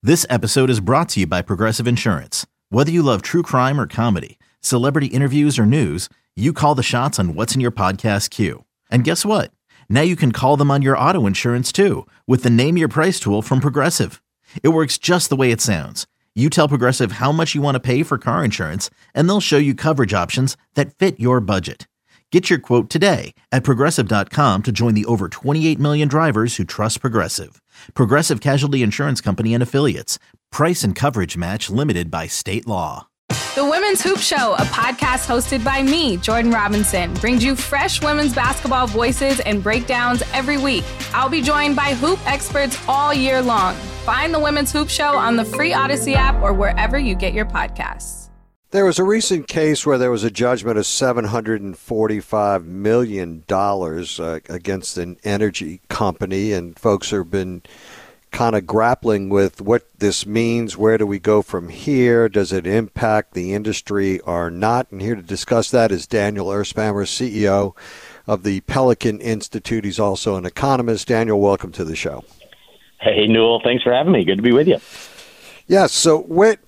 This episode is brought to you by Progressive Insurance. Whether you love true crime or comedy, celebrity interviews or news, you call the shots on what's in your podcast queue. And guess what? Now you can call them on your auto insurance too with the Name Your Price tool from Progressive. It works just the way it sounds. You tell Progressive how much you want to pay for car insurance, and they'll show you coverage options that fit your budget. Get your quote today at Progressive.com to join the over 28 million drivers who trust Progressive. Progressive Casualty Insurance Company and Affiliates. Price and coverage match limited by state law. The Women's Hoop Show, a podcast hosted by me, Jordan Robinson, brings you fresh women's basketball voices and breakdowns every week. I'll be joined by hoop experts all year long. Find the Women's Hoop Show on the free Odyssey app or wherever you get your podcasts. There was a recent case where there was a judgment of $745 million against an energy company, and folks have been kind of grappling with what this means. Where do we go from here? Does it impact the industry or not? And here to discuss that is Daniel Erspamer, CEO of the Pelican Institute. He's also an economist. Daniel, welcome to the show. Hey, Newell. Thanks for having me. Good to be with you. Yeah, so what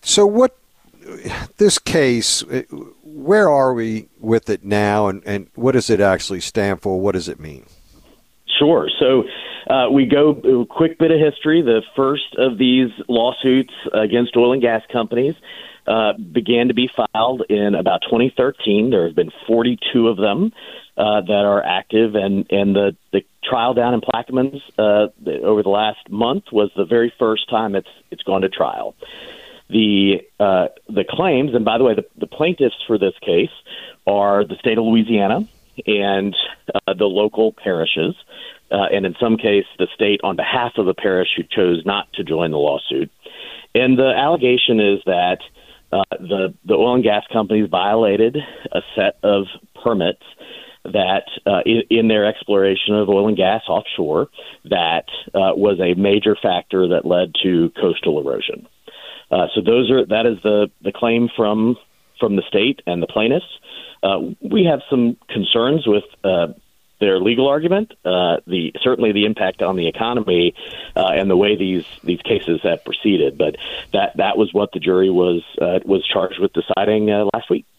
this case, where are we with it now, and what does it actually stand for? What does it mean? Sure. So we go a quick bit of history. The first of these lawsuits against oil and gas companies began to be filed in about 2013. There have been 42 of them that are active, and the trial down in Plaquemines over the last month was the very first time it's gone to trial. The claims, and by the way, the plaintiffs for this case are the state of Louisiana and the local parishes, and in some case, the state on behalf of the parish who chose not to join the lawsuit. And the allegation is that the oil and gas companies violated a set of permits that in their exploration of oil and gas offshore that was a major factor that led to coastal erosion. So that is the claim from the state and the plaintiffs. We have some concerns with their legal argument, certainly the impact on the economy and the way these cases have proceeded. But that was what the jury was charged with deciding last week.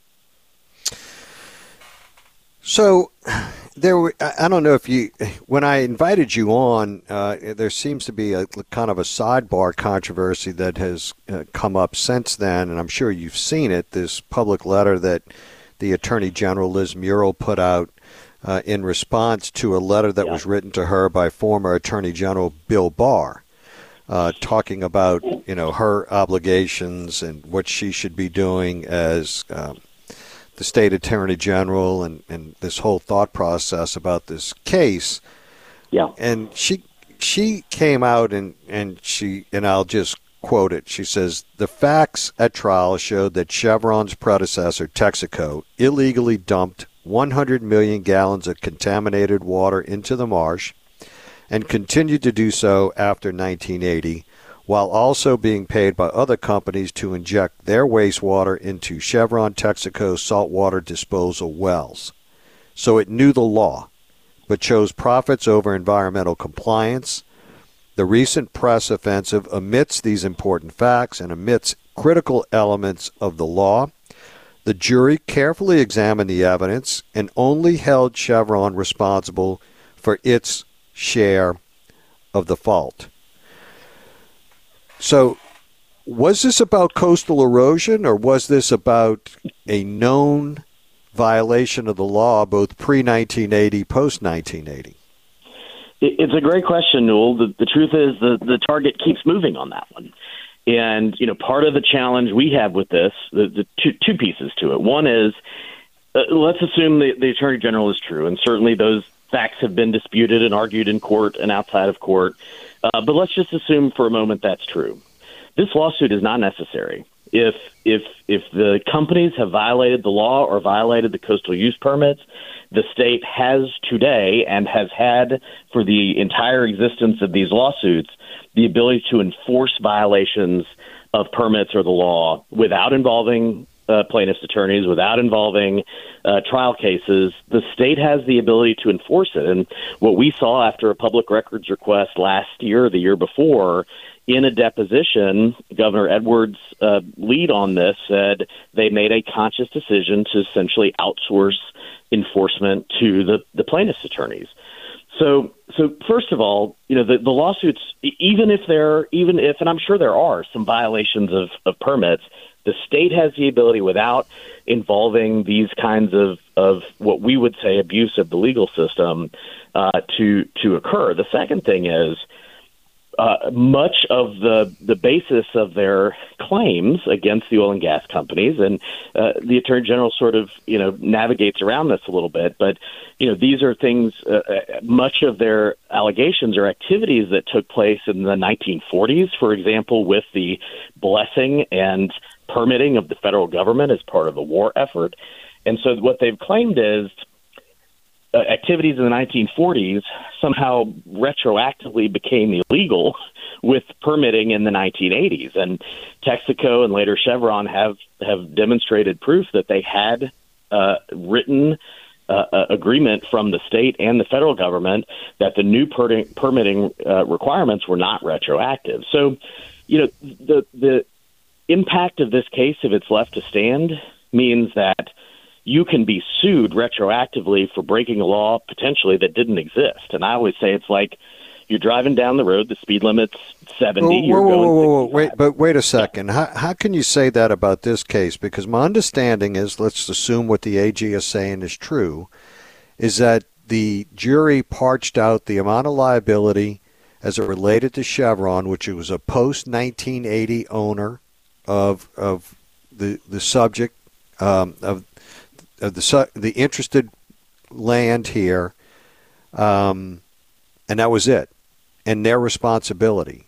So I don't know when I invited you on, there seems to be a kind of a sidebar controversy that has come up since then, and I'm sure you've seen it, this public letter that the Attorney General Liz Muriel put out in response to a letter that was written to her by former Attorney General Bill Barr, talking about, her obligations and what she should be doing as the state attorney general and this whole thought process about this case. Yeah. And she came out and I'll just quote it. She says, "The facts at trial showed that Chevron's predecessor, Texaco, illegally dumped 100 million gallons of contaminated water into the marsh and continued to do so after 1980, while also being paid by other companies to inject their wastewater into Chevron Texaco saltwater disposal wells. So it knew the law, but chose profits over environmental compliance. The recent press offensive omits these important facts and omits critical elements of the law. The jury carefully examined the evidence and only held Chevron responsible for its share of the fault." So was this about coastal erosion, or was this about a known violation of the law, both pre-1980, post-1980? It's a great question, Newell. The truth is the target keeps moving on that one. And, part of the challenge we have with this, the two pieces to it. One is, let's assume the Attorney General is true, and certainly those facts have been disputed and argued in court and outside of court. But let's just assume for a moment that's true. This lawsuit is not necessary. If the companies have violated the law or violated the coastal use permits, the state has today and has had for the entire existence of these lawsuits the ability to enforce violations of permits or the law without involving plaintiffs' attorneys, without involving trial cases. The state has the ability to enforce it. And what we saw after a public records request last year, the year before, in a deposition, Governor Edwards' lead on this said they made a conscious decision to essentially outsource enforcement to the plaintiff's attorneys. So first of all, the lawsuits, even if, and I'm sure there are some violations of permits, the state has the ability, without involving these kinds of what we would say abuse of the legal system, to occur. The second thing is, much of the basis of their claims against the oil and gas companies, and the Attorney General sort of navigates around this a little bit, but these are things. Much of their allegations are activities that took place in the 1940s, for example, with the blessing and permitting of the federal government as part of the war effort. And so what they've claimed is activities in the 1940s somehow retroactively became illegal with permitting in the 1980s. And Texaco and later Chevron have demonstrated proof that they had written agreement from the state and the federal government that the new permitting requirements were not retroactive. So, the impact of this case, if it's left to stand, means that you can be sued retroactively for breaking a law potentially that didn't exist. And I always say it's like you're driving down the road, the speed limit's 70. Wait a second. How can you say that about this case? Because my understanding is, let's assume what the AG is saying is true, is that the jury parched out the amount of liability as it related to Chevron, which it was a post-1980 owner of the subject of the interested land here, and that was it, and their responsibility.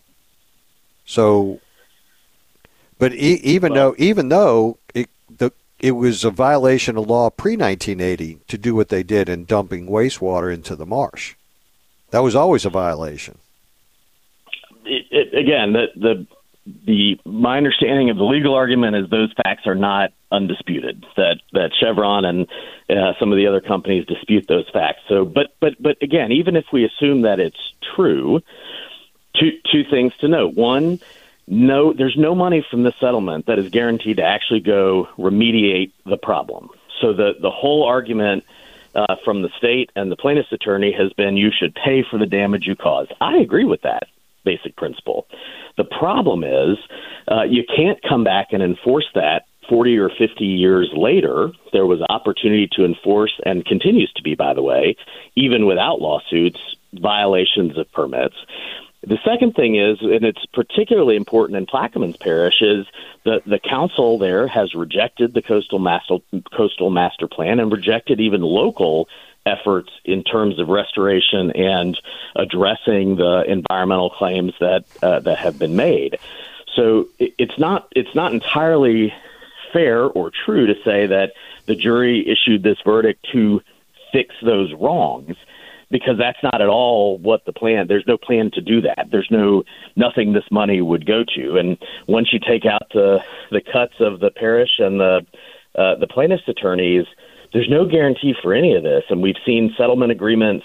So, but even though it was a violation of law pre-1980 to do what they did in dumping wastewater into the marsh, that was always a violation. My understanding of the legal argument is those facts are not undisputed, that Chevron and some of the other companies dispute those facts. So, but again, even if we assume that it's true, two things to note. One, there's no money from this settlement that is guaranteed to actually go remediate the problem. So the whole argument from the state and the plaintiff's attorney has been you should pay for the damage you caused. I agree with that basic principle. The problem is you can't come back and enforce that 40 or 50 years later. There was opportunity to enforce, and continues to be, by the way, even without lawsuits, violations of permits. The second thing is, and it's particularly important in Plaquemines Parish, is the council there has rejected the coastal master plan and rejected even local efforts in terms of restoration and addressing the environmental claims that have been made. So it's not entirely fair or true to say that the jury issued this verdict to fix those wrongs, because that's not at all what the plan. There's no plan to do that. There's nothing this money would go to. And once you take out the cuts of the parish and the plaintiff's attorneys, there's no guarantee for any of this. And we've seen settlement agreements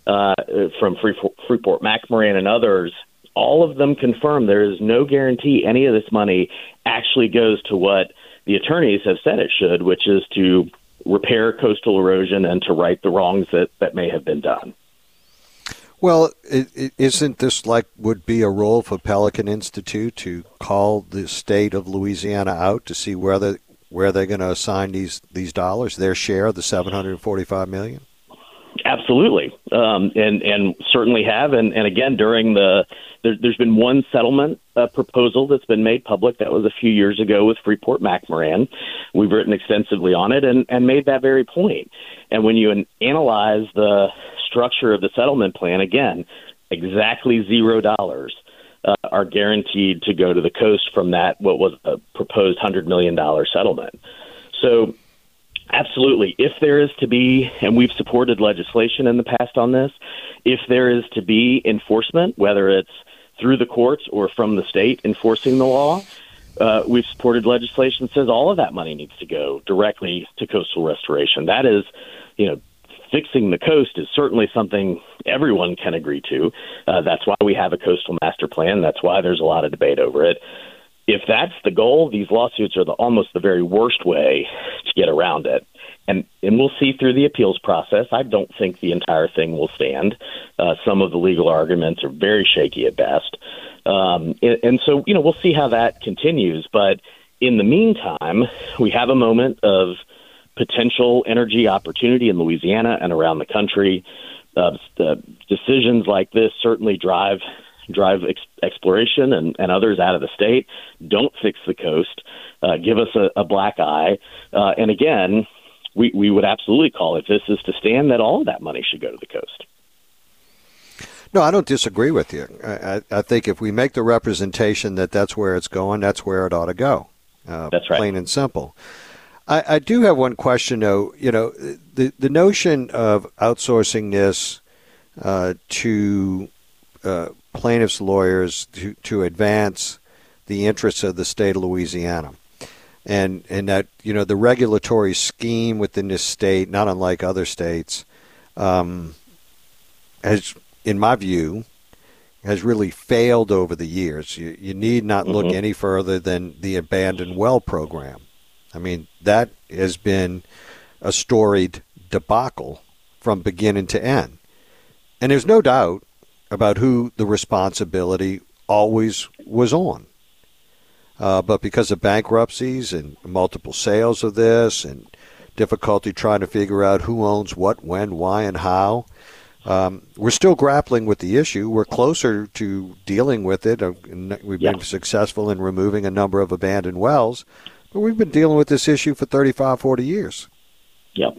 from Freeport-McMoRan and others. All of them confirm there is no guarantee any of this money actually goes to what the attorneys have said it should, which is to repair coastal erosion and to right the wrongs that may have been done. Well, isn't this would be a role for Pelican Institute to call the state of Louisiana out to see where they're going to assign these dollars, their share of the $745 million? Absolutely, and certainly have. And again, there's been one settlement proposal that's been made public. That was a few years ago with Freeport-McMoRan. We've written extensively on it and made that very point. And when you analyze the structure of the settlement plan, again, exactly $0 are guaranteed to go to the coast from that, what was a proposed $100 million settlement. So absolutely, if there is to be, and we've supported legislation in the past on this, if there is to be enforcement, whether it's through the courts or from the state enforcing the law, we've supported legislation that says all of that money needs to go directly to coastal restoration. That is, fixing the coast is certainly something everyone can agree to. That's why we have a coastal master plan. That's why there's a lot of debate over it. If that's the goal, these lawsuits are almost the very worst way to get around it. And we'll see through the appeals process. I don't think the entire thing will stand. Some of the legal arguments are very shaky at best. And so, we'll see how that continues. But in the meantime, we have a moment of potential energy opportunity in Louisiana and around the country. Decisions like this certainly drive exploration and others out of the state, don't fix the coast, give us a black eye. And again, we would absolutely call, if this is to stand, that all of that money should go to the coast. No, I don't disagree with you. I think if we make the representation that that's where it's going, that's where it ought to go. That's right. Plain and simple. I do have one question, though. The notion of outsourcing this to plaintiffs' lawyers to advance the interests of the state of Louisiana, and that the regulatory scheme within this state, not unlike other states, has, in my view, has really failed over the years. You need not look any further than the abandoned well program. I mean, that has been a storied debacle from beginning to end. And there's no doubt about who the responsibility always was on. But because of bankruptcies and multiple sales of this and difficulty trying to figure out who owns what, when, why, and how, we're still grappling with the issue. We're closer to dealing with it. We've been successful in removing a number of abandoned wells, but we've been dealing with this issue for 35, 40 years. Yep.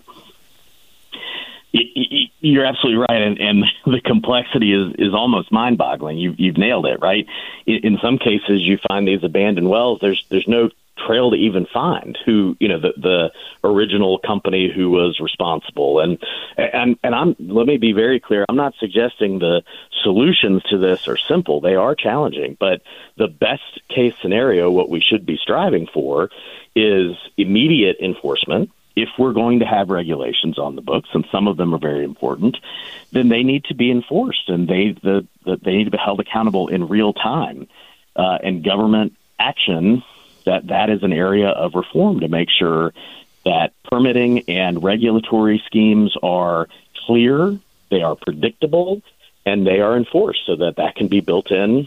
You're absolutely right, and the complexity is almost mind-boggling. You've nailed it, right? In some cases, you find these abandoned wells. There's no trail to even find who, the original company who was responsible. And let me be very clear. I'm not suggesting the solutions to this are simple. They are challenging, but the best case scenario, what we should be striving for, is immediate enforcement. If we're going to have regulations on the books, and some of them are very important, then they need to be enforced, and they need to be held accountable in real time. And government action, that is an area of reform to make sure that permitting and regulatory schemes are clear, they are predictable, and they are enforced, so that can be built in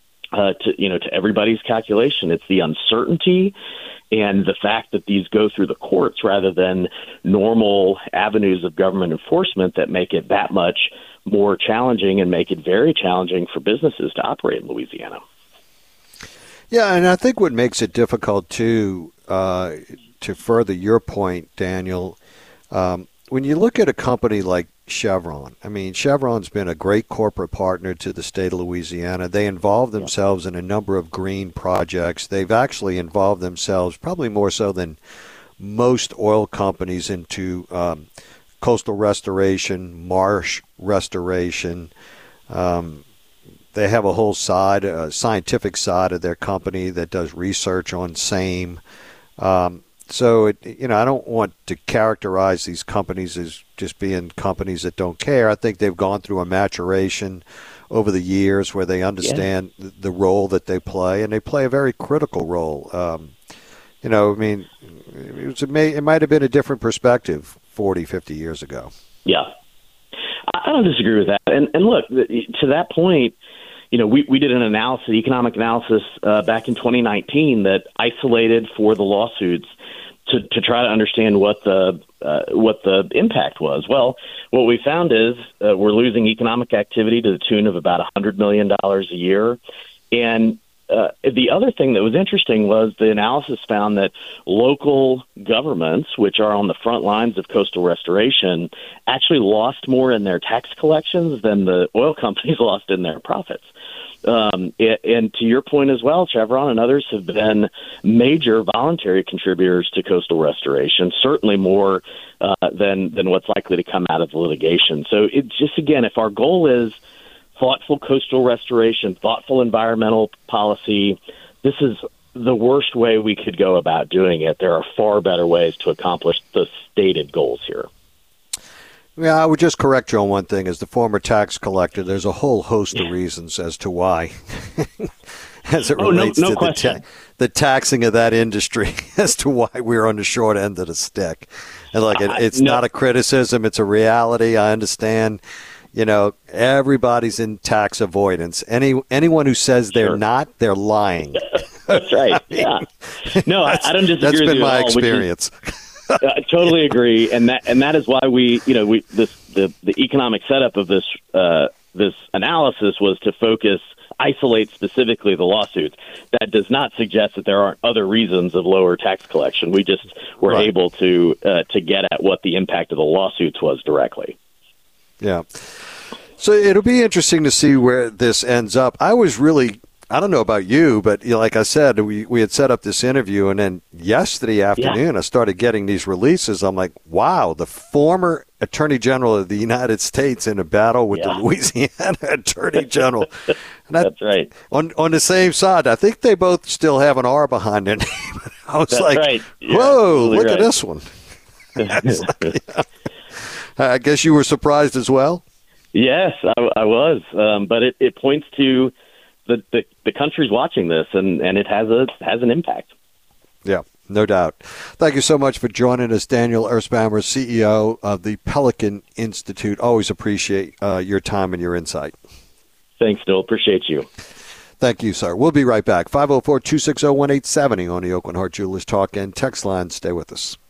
to everybody's calculation. It's the uncertainty and the fact that these go through the courts rather than normal avenues of government enforcement that make it that much more challenging and make it very challenging for businesses to operate in Louisiana. Yeah, and I think what makes it difficult, too, to further your point, Daniel, when you look at a company like Chevron, I mean, Chevron's been a great corporate partner to the state of Louisiana. They involve themselves in a number of green projects. They've actually involved themselves, probably more so than most oil companies, into coastal restoration, marsh restoration. They have a whole side, a scientific side of their company that does research on same. So, I don't want to characterize these companies as just being companies that don't care. I think they've gone through a maturation over the years where they understand the role that they play, and they play a very critical role. It might have been a different perspective 40, 50 years ago. Yeah. I don't disagree with that. And look, to that point, we did an economic analysis back in 2019 that isolated for the lawsuits to try to understand what the impact was. Well, what we found is we're losing economic activity to the tune of about $100 million a year. And the other thing that was interesting was the analysis found that local governments, which are on the front lines of coastal restoration, actually lost more in their tax collections than the oil companies lost in their profits. And to your point as well, Chevron and others have been major voluntary contributors to coastal restoration, certainly more than what's likely to come out of the litigation. So it's just, again, if our goal is thoughtful coastal restoration, thoughtful environmental policy, this is the worst way we could go about doing it. There are far better ways to accomplish the stated goals here. Yeah, I would just correct you on one thing. As the former tax collector, there's a whole host of reasons as to why, as it relates to the taxing of that industry, as to why we're on the short end of the stick. And look, it's not a criticism; it's a reality. I understand. Everybody's in tax avoidance. Anyone who says they're not, they're lying. That's right. Yeah. No, I don't disagree. That's been with my experience. I totally agree, and that is why the economic setup of this analysis was to isolate specifically the lawsuits. That does not suggest that there aren't other reasons of lower tax collection. We just were able to get at what the impact of the lawsuits was directly. Yeah. So it'll be interesting to see where this ends up. I don't know about you, but like I said, we had set up this interview, and then yesterday afternoon I started getting these releases. I'm like, wow, the former Attorney General of the United States in a battle with the Louisiana Attorney General. That's right. On the same side, I think they both still have an R behind their name. I was whoa, look at this one. I guess you were surprised as well? Yes, I was. But it points to the country's watching this, and it has an impact. Yeah, no doubt. Thank you so much for joining us, Daniel Erspamer, CEO of the Pelican Institute. Always appreciate your time and your insight. Thanks, Bill. Appreciate you. Thank you, sir. We'll be right back. 504-260-1870 on the Oakland Heart Jewelers Talk and Text line. Stay with us.